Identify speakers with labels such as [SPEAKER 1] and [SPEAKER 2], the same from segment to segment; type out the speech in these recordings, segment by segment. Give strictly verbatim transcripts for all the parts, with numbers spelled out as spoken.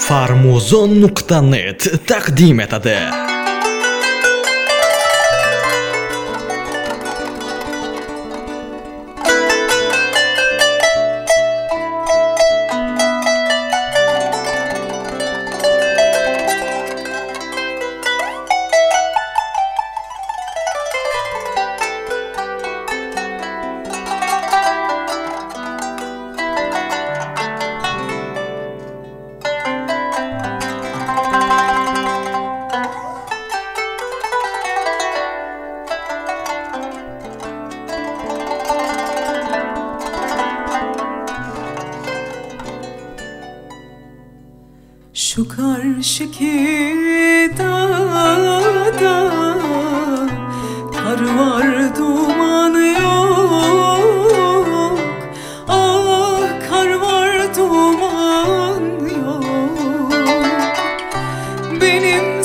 [SPEAKER 1] farmuzon nuqta net taqdim etadi.
[SPEAKER 2] Şu karşıki dağda kar var, duman yok. Ah, kar var, duman yok. Benim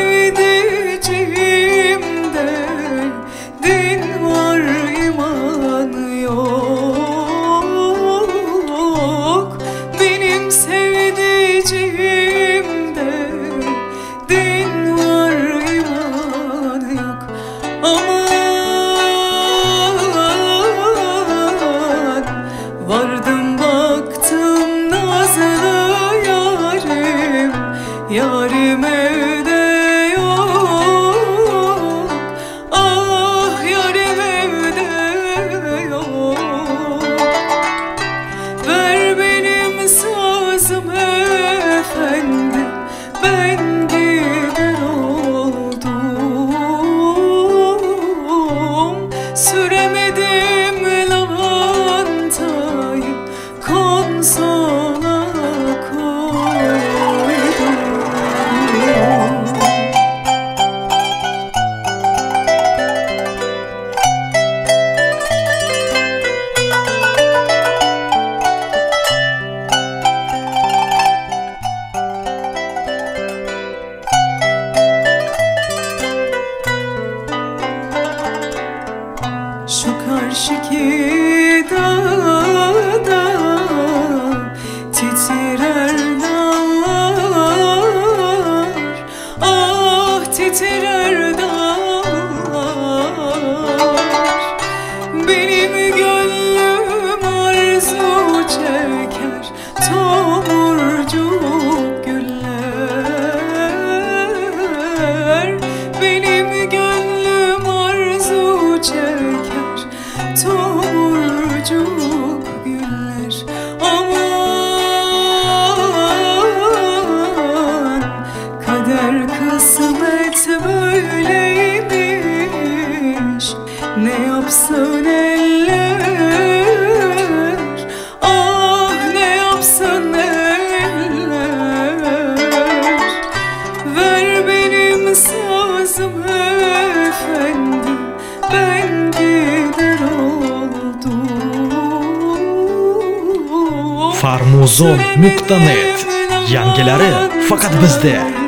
[SPEAKER 2] sevdiceğimde din var, iman yok. Benim sevdiceğim vardım baktım nazlı yarim, yarim evde yok. Ah, yarim evde yok. Ver benim sazım efendi, ben gider oldum. Süremedim lavantayı, konsola koydum. Şu karşıki dağda titrer dağlar, ah titrer dağlar. Benim gönlüm arzu çeker tomurcuk güller. Benim gönlüm arzu çeker tomurcuk güller. Aman, kader kısmet böyleymiş, ne yapsın eller, ah ne yapsın eller. Ver benim sazım efendi, ben gider oldum.
[SPEAKER 1] farmuzon nuqta net yangilari faqat bizda.